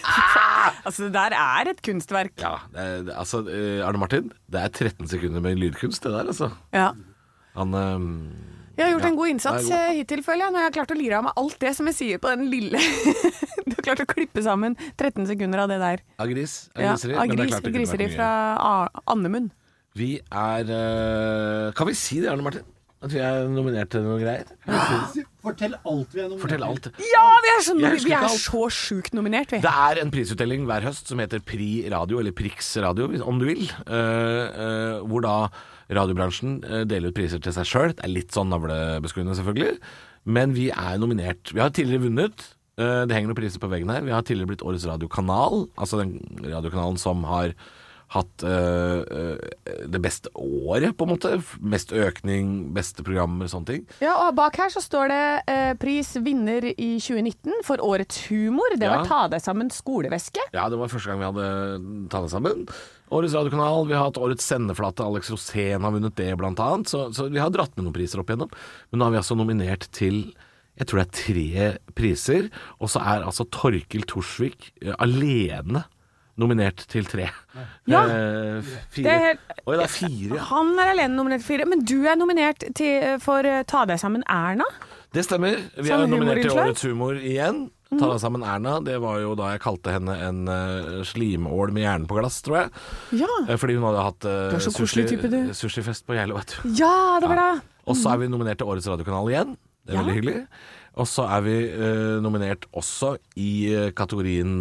G: Altså, det der er et kunstverk.
I: Ja, det er, altså, Arne Martin, det er tretten sekunder med lydkunst, det der, altså.
G: Ja.
I: Han... Um,
G: jeg har gjort
I: ja,
G: en god innsats god. hittil, føler jeg. Når jeg har klart å lire av meg alt det som jeg sier på den lille... Du har klart å klippe sammen tretten sekunder av det der.
I: Av gris, av griseri.
G: Ja, av gris, griseri fra Annemunn.
I: Vi er... Uh, kan vi si det, Arne Martin? At vi er nominert til noe greier.
O: Fortell alt vi er nominert
I: Fortell alt.
G: Ja, vi er så,
I: Jeg
G: vi er
I: husker ikke
G: så sjukt nominert, vi.
I: Det er en prisutdeling hver høst som heter Pri Radio, eller Prix Radio, hvis- om du vil. eh, eh, hvor da radiobransjen eh, deler ut priser til seg sjøl. Det er litt sånn navlebeskuende, selvfølgelig. Men vi er nominert. Vi har tidligere vunnet. eh, det henger noen priser på veggen her. Vi har tidligere blitt Årets radiokanal, altså den radiokanalen som har hatt øh, øh, det beste året, på en måte. Mest økning, beste programmer, sånne ting.
G: Ja, og bak her så står det eh, pris vinner i tjue nitten for årets humor. Det var
I: Ja.
G: Ta deg sammen skoleveske.
I: Ja, det var første gang vi hadde tatt det sammen. Årets radiokanal, vi har hatt Årets sendeflate, Alex Rosén har vunnet det blant annet, så, så vi har dratt med noen priser opp igjennom. Men nå har vi altså nominert til, jeg tror det er tre priser, og så er altså Torkil Torsvik uh, alene nominert til tre.
G: Ja.
I: Eh, fire.
G: Det er helt-
I: Oi, det er fire.
G: Han er alene nominert for fire, men du er nominert til, for eh, Ta deg sammen Erna.
I: Det stemmer. Vi
G: Sånn
I: er nominert til
G: humorinnslag?
I: Årets humor igjen. Ta deg sammen Erna. Det var jo da jeg kalte henne en uh, slimål med hjernen på glass, tror jeg.
G: Ja.
I: Eh, Fordi hun hadde hatt uh,
G: Du er så koselig type, du.
I: sushifest på Geilo, vet du.
G: Ja, det var det.
I: Og så er vi nominert til Årets radiokanal igjen. Det er
G: Ja.
I: veldig hyggelig. Og så er vi uh, nominert også i uh, kategorien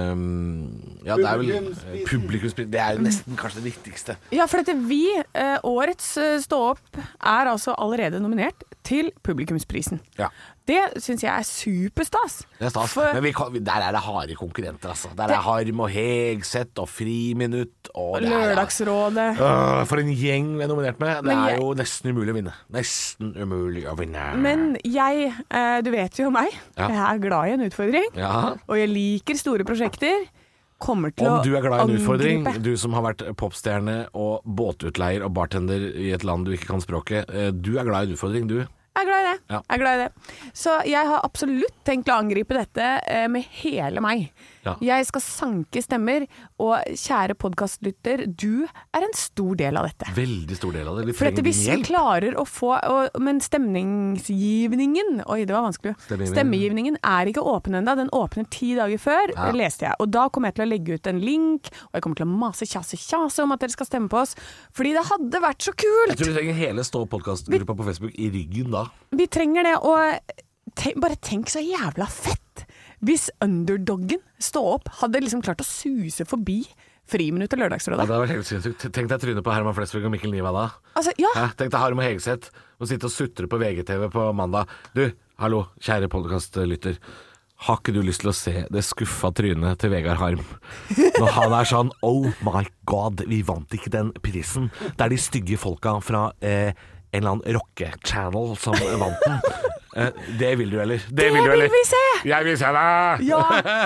I: um, ja, det er vel uh, publikumspris. Det er jo nesten kanskje det viktigste.
G: Ja, for dette vi, eh, årets eh, Stå opp, er altså allerede nominert til publikumsprisen.
I: Ja.
G: Det syns jeg er superstas.
I: Det er stas.
G: For-
I: Men vi kan, der er det harde konkurrenter, altså. Der
G: Det-
I: er Harm og Hegseth og Friminutt og det er-
G: Lørdagsrådet.
I: Øh, for en gjeng vi er nominert med. Det
G: Men
I: er
G: jeg-
I: jo nesten umulig å vinne. Nesten umulig å vinne.
G: Men jeg, eh, du vet jo meg,
I: Ja.
G: jeg er glad i en utfordring,
I: Ja.
G: og jeg liker store prosjekter. Kommer til
I: Om
G: å
I: du er glad i en utfordring,
G: angripe.
I: du som har vært popstjerne og båtutleier og bartender i et land du ikke kan språket, eh, du er glad i en utfordring, du.
G: Jeg er glad i det.
I: Ja.
G: Jeg er glad i det. Så jeg har absolutt tenkt å angripe dette eh, med hele meg.
I: Ja.
G: Jeg skal sanke stemmer, og kjære podcastlytter, du er en stor del av dette.
I: Veldig stor del av det. Vi
G: For dette,
I: trenger
G: hvis
I: din
G: vi
I: hjelp.
G: klarer å få og, Men stemningsgivningen Oi, det var vanskelig.
I: Stemmegivningen.
G: Stemmegivningen er ikke åpen ennå. Den åpner ti dager før,
I: Ja.
G: leste jeg. Og da kommer jeg til å legge ut en link, og jeg kommer til å mase, kjase, kjase om at dere skal stemme på oss. Fordi det hadde vært så kult!
I: Jeg tror vi trenger hele Stå-podkastgruppa på Facebook i ryggen da.
G: Vi trenger det, og te bare tenk så jævla fett hvis underdoggen Stå opp hadde liksom klart å suse forbi Friminutt og
I: Ja,
G: Lørdagsrådet.
I: det hadde vært helt sinnssykt. Tenk deg trynet på Herman Flesvig og Mikkel Niva da.
G: Altså, ja.
I: Hæ? Tenk deg Harm og Hegseth og sitte og sutre på V G T V på mandag. Du, hallo, kjære podcastlytter. Har ikke du lyst til å se det skuffa trynet til Vegard Harm? Når han er sånn, oh my god, vi vant ikke den prisen. Det er de stygge folka fra eh, en eller annen rocke-channel som vant den. Eh, det vil du, eller? Det,
G: Det
I: vil du,
G: vil
I: eller?
G: vi se!
I: Jeg vil se det!
G: Ja!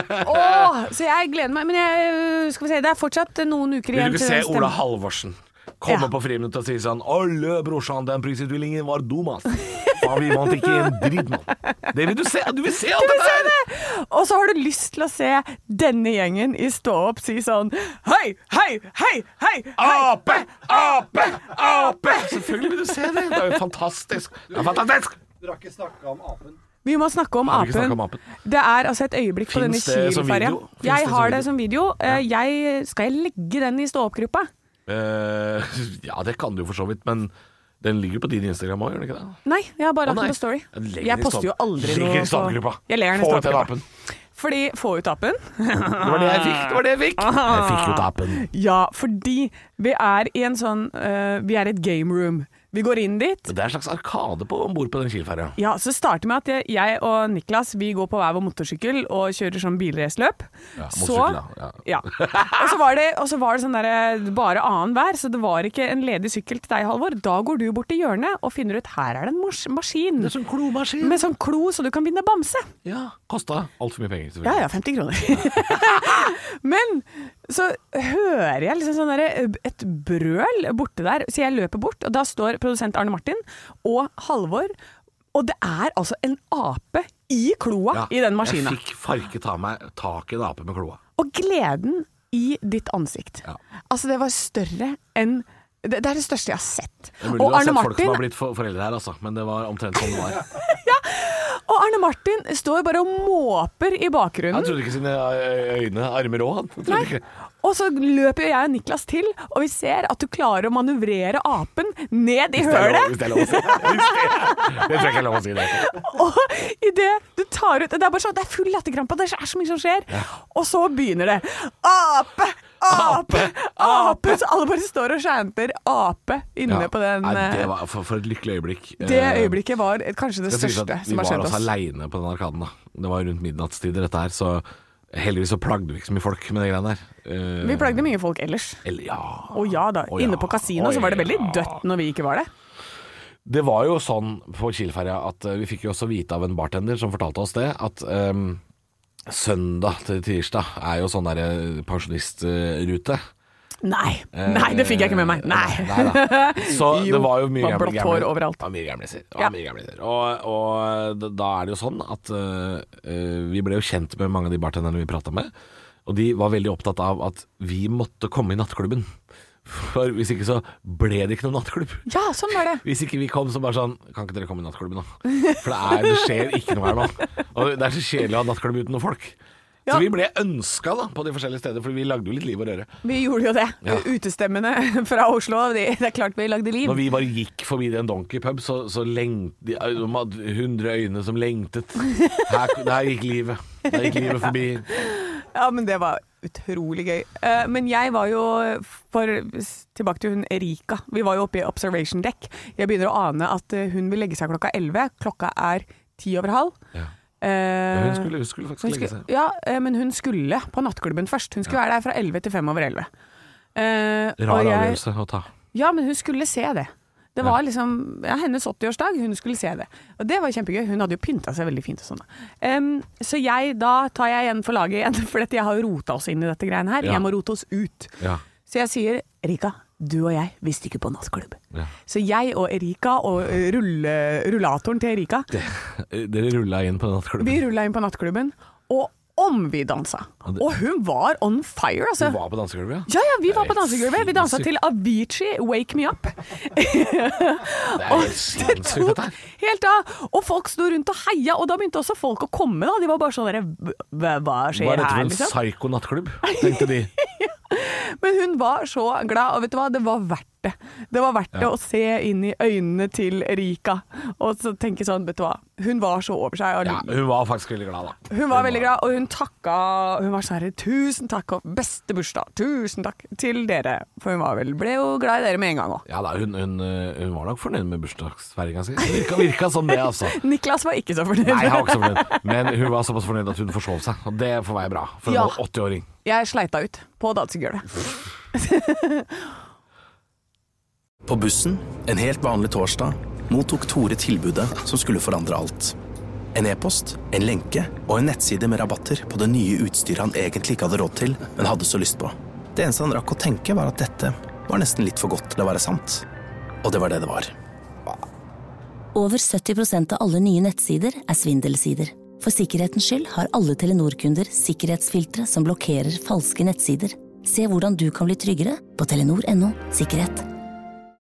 G: Åh, så jeg gleder meg. Men jeg, skal vi se, det er fortsatt noen uker
I: Vil
G: igjen
I: du ikke
G: til
I: se
G: stemmen.
I: Ola Halvorsen komme
G: Ja.
I: på Friminutt og si sånn Alle brorsan, den prisutdelingen var dum, ass. Faen, vi vant ikke en dritt, mann. Det vil du se. Du vil se alt
G: Du vil
I: dette
G: se
I: her!
G: det! Og så har du lyst til å se denne gjengen i Stå opp si sånn Hei, hei, hei, hei, hei.
I: Ape, ape, ape! Selvfølgelig vil du se det. Det er jo fantastisk. Det er fantastisk!
O: Dere har ikke snakka om apen.
G: Vi må snakke om
I: Har vi ikke
G: apen.
I: snakket om apen?
G: Det er altså et øyeblikk på
I: Finns
G: denne
I: det som
G: Kiel-ferja.
I: video? Finns
G: Jeg
I: det som
G: har
I: video?
G: det som video. Eh, Jeg, skal jeg legge den i Stå opp-gruppa?
I: Eh, ja, det kan du jo for så vidt, men den ligger på din Instagram òg, gjør den ikke det?
G: Nei, jeg har bare
I: Å,
G: lagt
I: nei.
G: den på Story.
I: Den legger
G: Jeg
I: i
G: poster jo
I: stå-
G: aldri
I: Legger
G: noe
I: i stålgruppa.
G: Jeg legger den i
I: Få ut den
G: stålgruppa.
I: apen.
G: Fordi Få ut apen.
I: Det var det jeg fikk. Det var det jeg fikk. Jeg fikk ut apen.
G: Ja, fordi vi er i en sånn eh, Vi er i et game room. Vi går inn dit.
I: Det er en slags arkade på ombord på den Kiel-ferja.
G: Ja, så det starter med at jeg og Niklas Vi går på hver vår motorsykkel og kjører sånn bilraceløp.
I: Ja,
G: Så,
I: motorsykkel, ja.
G: ja. Og så var det, og så var det sånn der, bare annenhver, så det var ikke en ledig sykkel til deg, Halvor. Da går du bort til hjørnet og finner ut her er det en mors- maskin.
I: Det er sånn klomaskin.
G: Med sånn klo, så du kan vinne bamse.
I: Ja, kosta altfor mye penger,
G: Ja,
I: selvfølgelig.
G: ja, femti kroner. Men så hører jeg liksom sånn der, et brøl borte der, så jeg løper bort, og da står produsent Arne Martin og Halvor, og det er altså en ape i kloa i den maskina.
I: Jeg fikk farke ta meg tak i en ape med kloa.
G: Og gleden i ditt ansikt. Altså, det var større enn det, det er det største jeg har sett.
I: Det er mulig
G: Og
I: du har
G: Arne
I: sett folk
G: Martin
I: som har blitt for foreldre her, altså, men det var omtrent sånn det var.
G: Og Arne Martin står bare og måper i bakgrunnen.
I: Han trodde ikke sine øyne, armer òg, han. Han trodde
G: Nei.
I: ikke.
G: Og så løper jeg og Niklas til, og vi ser at du klarer å manøvrere apen ned i hølet.
I: Hvis det er lov å si. Det tror jeg ikke er lov å si det.
G: Og i det du tar ut, det er bare sånn, det er full latterkrampe, det er så mye som skjer. Ja. Og så begynner det, ape, ape, ape, så alle bare står og chanter ape inne ja. på den.
I: Nei, det var for, for et lykkelig øyeblikk.
G: Det øyeblikket var kanskje det største
I: si som har skjedd oss. Vi var også alene på den arkaden da. Det var rundt midnattstider dette her, så heldigvis så plagde vi ikke så mye folk med det greiene der. Uh,
G: vi plagde mye folk ellers.
I: Eller, ja.
G: Og ja da, og inne ja. på kasino og så var det veldig dødt når vi ikke var det.
I: Det var jo sånn på Kielferja at uh, vi fikk jo også vite av en bartender som fortalte oss det, at um, søndag til tirsdag er jo sånn der pensjonistrute.
G: Nei, nei, det fikk jeg ikke med meg. Nei.
I: Nei da. Så jo, det var jo mye
G: blått hår overalt.
I: Ja, mye gamliser. Ja. Og, og da er det jo sånn at uh, vi ble jo kjent med mange av de bartenderne vi pratet med, og de var veldig opptatt av at vi måtte komme i nattklubben. For hvis ikke så ble det ikke noen nattklubb.
G: Ja, sånn var det.
I: Hvis ikke vi kom så bare sånn, kan ikke dere komme i nattklubben da? For det, er, det skjer ikke noe her nå. Og det er så kjedelig å ha nattklubb uten noen folk. Ja. Så vi ble ønsket da, på de forskjellige steder, for vi lagde jo litt liv og røre.
G: Vi gjorde jo det. Ja. Utestemmene fra Oslo, det er klart vi lagde liv.
I: Når vi bare gikk forbi den Donkey Pub, så, så lengte de, de hadde hundre øyne som lengtet. Her, der gikk livet. Der gikk livet forbi.
G: Ja, men det var utrolig gøy. Men jeg var jo, for, tilbake til hun Erika, vi var jo oppe i Observation Deck. Jeg begynner å ane at hun vil legge seg klokka elleve. Klokka er ti over halv. Ja.
I: Men hun skulle, hun skulle faktisk hun skulle, legge seg.
G: Ja, men hun skulle på nattklubben først. Hun skulle ja. være der fra elleve til fem over elleve. Uh,
I: Rar avgjørelse å ta.
G: Ja, men hun skulle se det. Det var ja. liksom ja, hennes åtti-årsdag, hun skulle se det. Og det var kjempegøy. Hun hadde jo pyntet seg veldig fint og sånn. Um, så jeg, da tar jeg igjen for laget igjen, for jeg har rotet oss inn i dette greiene her. Ja. Jeg må rote oss ut. Ja. Så jeg sier, Erika, du og jeg, vi stikker på nattklubb. Ja. Så jeg og Erika og rulle, rullatoren til Erika
I: det, Dere rullet inn på nattklubben.
G: Vi rullet inn på nattklubben, og om vi dansa. Og hun var on fire, altså.
I: Du var på danseklubben, ja?
G: Ja, ja, vi var på danseklubben. Vi danset til Avicii, Wake Me Up.
I: Det er helt sinnssykt dette her.
G: Helt da. Og folk stod rundt og heia, og da begynte også folk å komme da. De var bare sånn der, hva skjer her, liksom? Var
I: dette en psyko-nattklubb, tenkte de?
G: Men hun var så glad, og vet du hva, det var verdt det. Det var verdt det ja. å se inn i øynene til Erika, og så tenke sånn, vet du hva, hun var så over seg. Og
I: ja, hun var faktisk veldig glad da.
G: Hun var hun veldig var... glad, og hun takka, hun var sånn, tusen takk, og beste bursdag, tusen takk til dere, for hun var vel, ble jo glad i dere med en gang også.
I: Ja da, hun, hun, hun var nok fornøyd med bursdagsfeiringen sin. Det virka, virka som det, altså.
G: Niklas var ikke så fornøyd.
I: Nei, han var ikke så fornøyd, men hun var såpass fornøyd at hun forsov seg, og det får være bra, for ja. hun var åtti-åring.
G: Jeg sleita ut på dansegulvet.
A: På bussen, en helt vanlig torsdag, mottok Tore tilbudet som skulle forandre alt. En e-post, en lenke og en nettside med rabatter på det nye utstyret han egentlig ikke hadde råd til, men hadde så lyst på. Det eneste han rakk å tenke var at dette var nesten litt for godt til å være sant. Og det var det det var.
D: Over sytti prosent av alle nye nettsider er svindelsider. For sikkerhetens skyld har alle Telenor-kunder sikkerhetsfiltre som blokkerer falske nettsider. Se hvordan du kan bli tryggere på telenor punktum no sikkerhet.